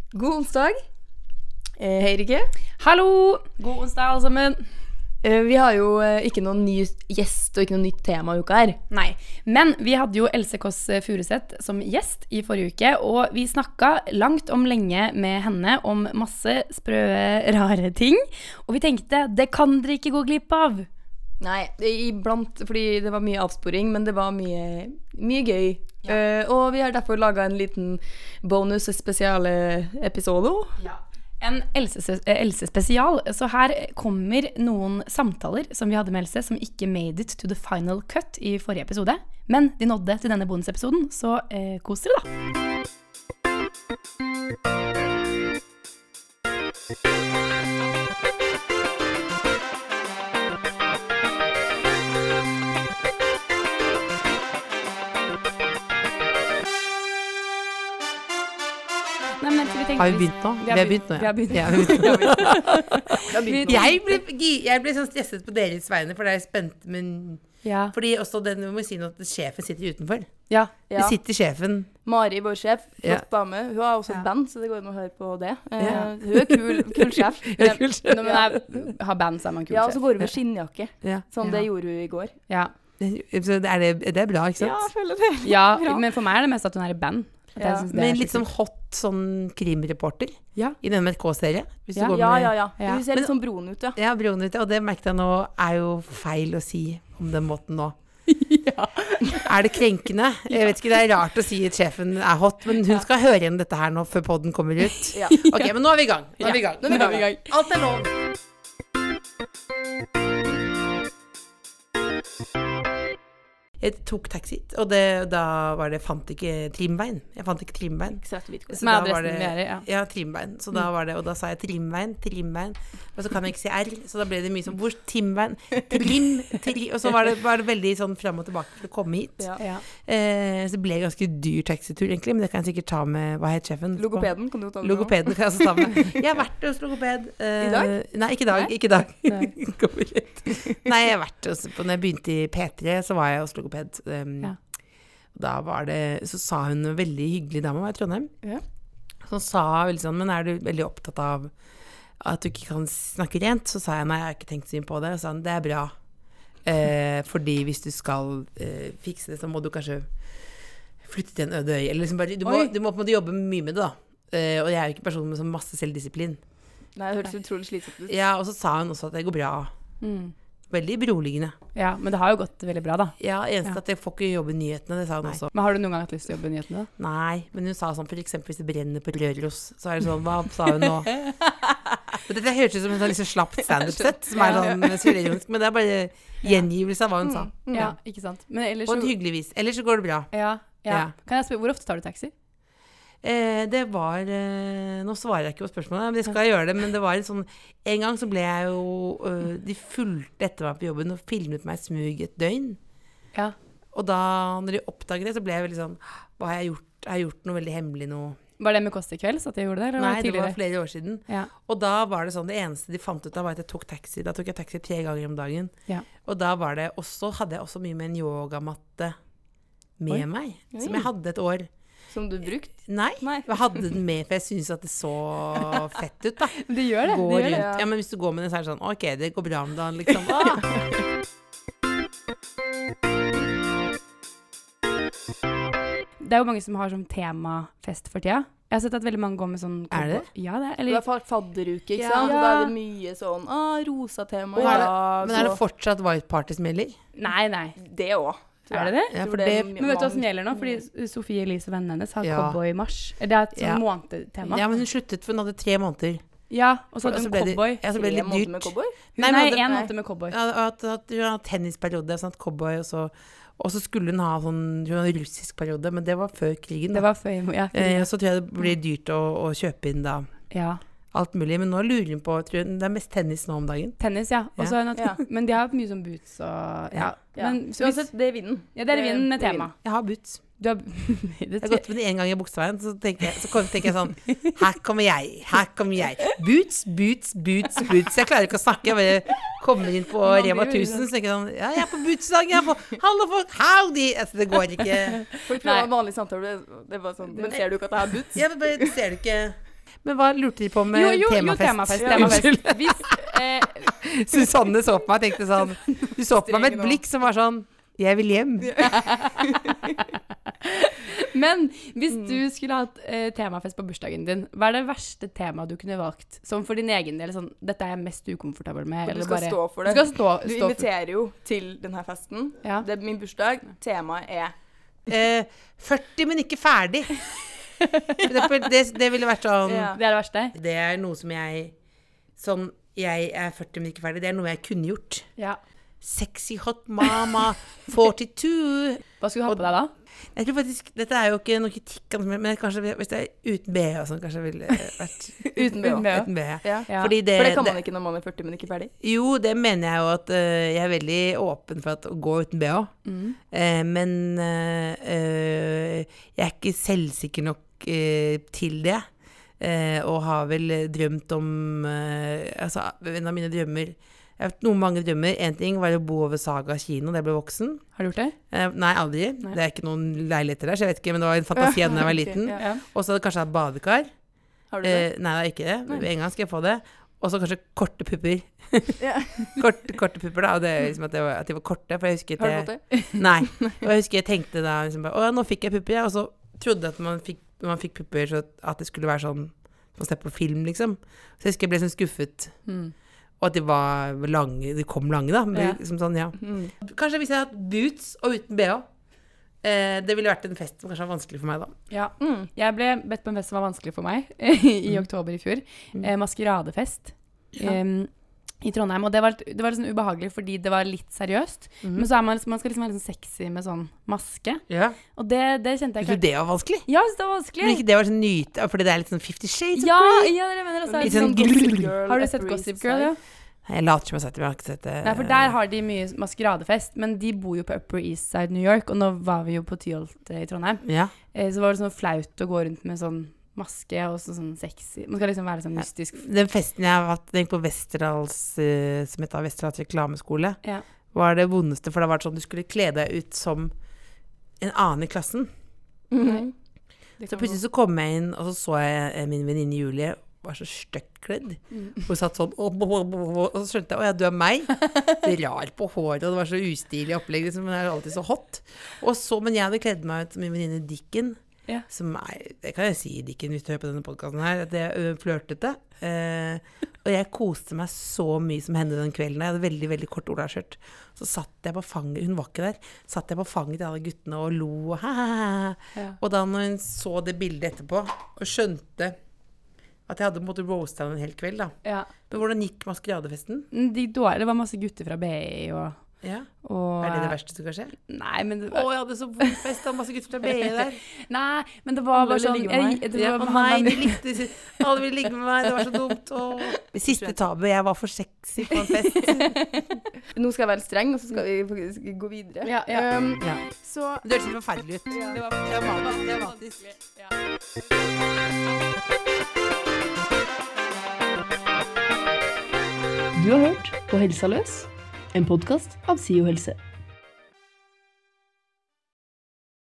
God onsdag. Hei Rikke. Hallo! God onsdag alle sammen. Vi har jo ikke noen ny gjest og ikke noe nytt tema i uka her. Nei, men vi hadde jo Else Kåss Furuseth som gjest i forrige uke, og vi snakket langt om lenge med henne om masse sprø, rare ting. Og vi tenkte, det kan dere ikke gå glipp av. Nei, iblant, fordi det var mye avsporing, men det var mye gøy. Ja. Og vi har derfor laget en liten bonus-spesiale-episode. Ja. En Else-spesial, så her kommer noen samtaler som vi hadde med Else, som ikke made it to the final cut i forrige episode, men de nådde til denne bonusepisoden, så kos dere da. Har vi begynt nå? Vi har begynt nå, ja. Jeg ble sånn stresset på deres vegne, for det er spent, men fordi også den, vi må si noe, at sjefen sitter utenfor. Ja. Det sitter sjefen. Mari, vår sjef, flott dame. Hun har også et band, så det går an å høre på det. Hun er kul sjef. Når man har band, så er man kul sjef. Ja, og så går hun med skinnjakke. Sånn det gjorde hun i går. Ja. Så det er bra, ikke sant? Ja, jeg føler det. Ja, men for meg er det mest at hun er i band. Men litt sånn hot sånn krimreporter i den NRK-serie. Ja. Hun ser litt sånn broen ut, ja. Ja, broen ut, og det merket jeg nå er jo feil å si om den måten nå. Er det krenkende? Jeg vet ikke, det er rart å si at sjefen er hot, men hun skal høre igjen dette her nå før podden kommer ut. Ok, men nå er vi i gang. Nå er vi i gang. Alt er lov. Jeg tok taxi, og da var det, fant ikke Trimveien. Jeg fant ikke Trimveien. Som er adressen vi er i, ja, Trimveien. Så da var det, og da sa jeg Trimveien, og så kan jeg ikke si R, så da ble det mye sånn, hvor Trimveien? Og så var det veldig sånn frem og tilbake for å komme hit. Så det ble ganske dyr taxitur egentlig, men det kan jeg sikkert ta med, hva het sjefen? Logopeden kan du ta med. Logopeden kan jeg også ta med. Jeg har vært hos logoped. I dag? Nei, ikke i dag. Nei, jeg har vært hos, når jeg begynte i P3, så var jeg hos logoped. Da var det, så sa hun en veldig hyggelig dame, var i Trondheim, som sa veldig sånn, men er du veldig opptatt av at du ikke kan snakke rent? Så sa jeg, nei, jeg har ikke tenkt så mye på det. Så sa hun, det er bra, fordi hvis du skal fikse det, så må du kanskje flytte til en øde øy, eller liksom bare, du må på en måte jobbe mye med det da, og jeg er jo ikke en person med så masse selvdisiplin. Nei, det høres utrolig slitsomt ut. Ja, og så sa hun også at det går bra. Veldig beroligende. Ja, men det har jo gått veldig bra da. Ja, eneste at jeg får ikke jobbe i nyhetene, det sa hun også. Men har du noen gang hatt lyst til å jobbe i nyhetene da? Nei, men hun sa sånn, for eksempel hvis det brenner på Røros, så er det sånn, hva sa hun nå? Dette hørtes ut som en sånn liksom slapt stand-up-sett, som er sånn surrealistisk, men det er bare gjengivelse av hva hun sa. Ja, ikke sant. Men ellers på en hyggelig vis. Ellers så går det bra. Ja. Kan jeg spørre, hvor ofte tar du taxi? Det var nå svarer jeg ikke på spørsmålet, men jeg skal gjøre det, men det var en gang så ble jeg jo de fulgte etter meg på jobben og filmet meg smug et døgn, og da når de oppdaget det, så ble jeg veldig sånn, hva har jeg gjort? Har jeg gjort noe veldig hemmelig nå? Var det med Kåss til kvelds at jeg gjorde det? Eller nei, det var flere år siden, og da var det sånn, det eneste de fant ut av var at jeg tok taxi. Da tok jeg taxi 3 ganger om dagen, og da var det også, hadde jeg også mye med en yogamatte med meg, som jeg hadde et år. Som du brukt? Nei, jeg hadde den med, for jeg synes at det så fett ut da. Det gjør det. Gå rundt. Ja, men hvis du går med den så er det sånn, ok, det går bra om dagen, liksom. Det er jo mange som har sånn temafest for tida. Jeg har sett at veldig mange går med sånn... Er det? Ja, det er. Det er fadderuke, ikke sant? Da er det mye sånn, rosa tema. Men er det fortsatt White Party som gjelder? Nei. Det også. Er det det? Ja, men vet du hva som gjelder nå? Fordi Sofie Elise, vennen hennes, har cowboy-mars. Det er et sånn månedtema. Ja, men hun sluttet for hun hadde 3 måneder. Ja, og så hadde hun cowboy. Ja, så ble det litt dyrt. Med cowboy? Nei, 1 måned med cowboy. Ja, at hun hadde tennisperiode, sånn cowboy, og så skulle hun ha sånn russisk periode, men det var før krigen. Det var før, så tror jeg det blir dyrt å kjøpe inn da. Ja. Alt mulig, men nå lurer hun på, tror jeg, det er mest tennis nå om dagen. Tennis, ja. Men de har mye sånn boots og... Men uansett, det er vinden. Ja, det er vinden med tema. Jeg har boots. Du har... Jeg har gått med det en gang i Bogstadveien, så tenker jeg sånn, her kommer jeg. Boots. Jeg klarer ikke å snakke, jeg bare kommer inn på Rema 1000, så tenker jeg sånn, ja, jeg er på bootsdag, jeg er på hallo folk, howdy. Altså, det går ikke. Folk prøver en vanlig samtale, det var sånn, men ser du ikke at jeg har boots? Ja, men bare ser du ikke... Men hva lurte de på med temafest? temafest. Hvis, Susanne så på meg og tenkte sånn, du så på meg med et blikk som var sånn, jeg vil hjem. Men hvis du skulle hatt temafest på bursdagen din, hva det verste temaet du kunne valgt? Som for din egen del, sånn, dette jeg mest ukomfortabel med. Og du skal stå for det. Du inviterer jo til denne festen. Ja. Det min bursdag. Temaet 40, men ikke ferdig. Det ville vært sånn. Ja. Det det verste? Det noe som jeg 40, men ikke ferdig. Det noe jeg kunne gjort. Ja. Sexy hot mama 42. Hva skulle du ha på deg da? Jeg tror faktisk, dette jo ikke noe kritikk, men kanskje hvis det uten BH og sånn, kanskje ville vært uten BH. Ja. For det kan man ikke når man 40, men ikke ferdig. Jo, det mener jeg jo at jeg veldig åpen for å gå uten BH. Men jeg ikke selvsikker nok til det. Og har vel drømt om altså, en av mine drømmer. Jeg har hatt mange drømmer. En ting var å bo over Saga kino da jeg ble voksen. Har du gjort det? Nei, aldri. Nei. Det ikke noen leiligheter der, så jeg vet ikke, men det var en fantasi da jeg var liten. Ja. Og så hadde jeg kanskje hatt badekar. Har du det? Nei, det ikke det. En gang skal jeg få det. Og så kanskje korte pupper. korte pupper da, og det liksom at de var korte, for jeg husker Har du fått det? Nei. Og jeg husker jeg tenkte da, liksom bare, nå fikk jeg pupper, ja. Og så trodde jeg at man fikk pupper, så at det skulle være sånn, som å se på film, liksom. Så jeg husker jeg ble sånn skuffet. Og at de var lange, de kom lange da, liksom sånn, ja. Kanskje hvis jeg hadde hatt boots og uten BH, det ville vært en fest som kanskje var vanskelig for meg da. Ja, jeg ble bedt på en fest som var vanskelig for meg i oktober i fjor. Maskeradefest i Trondheim, og det var liksom ubehagelig fordi det var litt seriøst. Men så man skal liksom være liksom sexy med sånn maske. Ja. Og det kjente jeg ikke. Det var vanskelig? Ja, det var vanskelig. Men ikke det var sånn nyte, fordi det litt sånn 50 Shades of Grey. Ja, det mener jeg. Litt sånn Gossip Girl. Har du sett Gossip Girl, ja? Jeg later som jeg har ikke sett det. Nei, for der har de mye maskeradefest, men de bor jo på Upper East Side New York, og nå var vi jo på Tyholt i Trondheim. Ja. Så var det sånn flaut å gå rundt med sånn maske og sånn sexy. Man skal liksom være sånn mystisk. Den festen jeg har hatt på Westerdals, som heter Westerdals reklameskole, var det vondeste, for det var sånn du skulle kle deg ut som en annen i klassen. Så plutselig så kom jeg inn, og så jeg min venninne Julie var så støkt kledd. Og satt sånn, og så skjønte jeg, du meg. Det rar på håret, og det var så ustilig opplegg, liksom, men det alltid så hot. Men jeg hadde kledd meg ut som min venninne Dicken, som det kan jeg si, Dicken, hvis du hører på denne podcasten her, at jeg flørtete. Og jeg koste meg så mye som henne den kvelden. Jeg hadde veldig, veldig kort olaskjørt. Så satt jeg på fanget, hun var ikke der, satt jeg på fanget til alle guttene og lo, og da når hun så det bildet etterpå, og skjønte at jeg hadde på en måte roastet en hel kveld da. Ja. Men hvordan gikk maskeradefesten? Det var masse gutter fra BI og... Ja. Og det verste som kan skje? Nei, men... jeg hadde så vond fest og masse gutter fra BI der. Nei, men det var bare sånn... Nei, de likte... Alle ville ligge med meg, det var så dumt. Siste tabu, jeg var for sexy på en fest. Nå skal jeg være streng, og så skal vi faktisk gå videre. Ja. Så... Det høres forferdelig ut. Ja. Det var dramatisk. Ja. Du har hørt På Helsa løs, en podcast av SIO Helse.